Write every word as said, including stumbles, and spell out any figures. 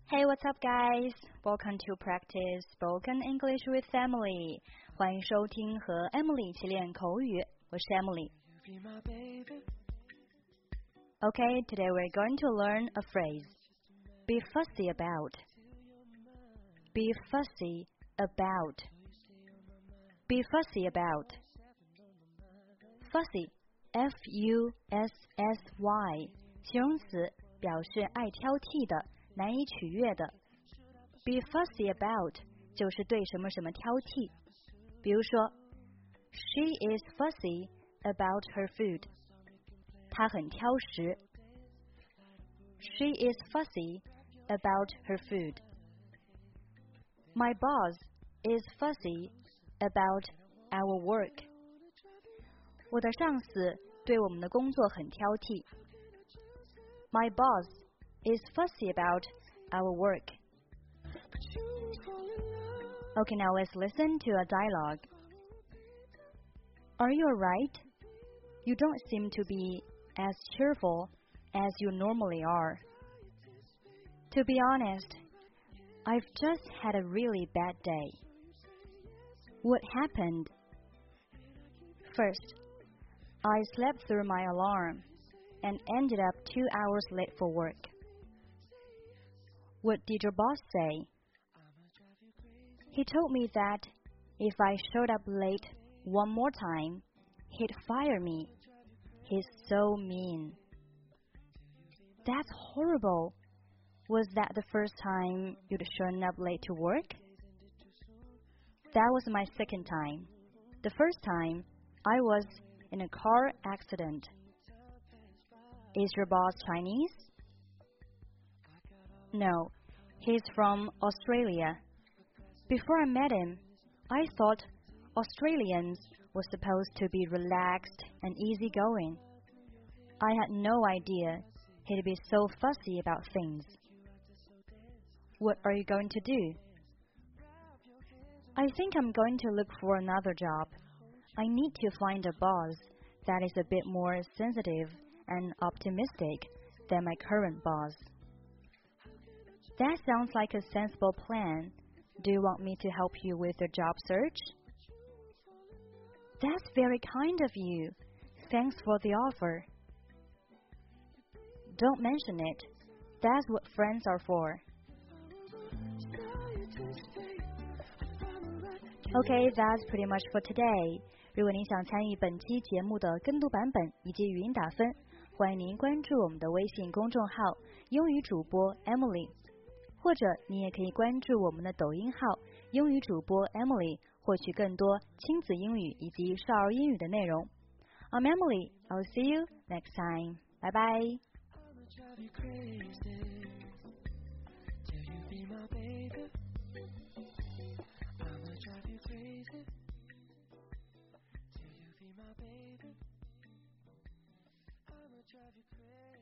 Hey, what's up, guys? Welcome to practice spoken English with Emily. 欢迎收听和 Emily 一起练口语，我是 Emily. Okay, today we're going to learn a phrase. Be fussy about. Be fussy about. Be fussy about. Fussy, F U S S Y, 形容词，表示爱挑剔的。难以取悦的 Be fussy about 就是对什么什么挑剔比如说 She is fussy about her food 她很挑食 She is fussy about her food My boss is fussy about our work 我的上司对我们的工作很挑剔 My boss is fussy about our work. Okay, now let's listen to a dialogue. Are you alright? You don't seem to be as cheerful as you normally are. To be honest, I've just had a really bad day. What happened? First, I slept through my alarm and ended up two hours late for work. What did your boss say? He told me that if I showed up late one more time, he'd fire me. He's so mean. That's horrible. Was that the first time you'd shown up late to work? That was my second time. The first time, I was in a car accident. Is your boss Chinese? No, he's from Australia. Before I met him, I thought Australians were supposed to be relaxed and easygoing. I had no idea he'd be so fussy about things. What are you going to do? I think I'm going to look for another job. I need to find a boss that is a bit more sensitive and optimistic than my current boss. That sounds like a sensible plan. Do you want me to help you with your job search? That's very kind of you. Thanks for the offer. Don't mention it. That's what friends are for. Okay, that's pretty much for today. 如果您想参与本期节目的跟读版本以及语音打分，欢迎您关注我们的微信公众号英语主播 Emily。或者你也可以关注我们的抖音号英语主播 Emily 获取更多亲子英语以及少儿英语的内容 I'm Emily, I'll see you next time. Bye bye. Drive you crazy.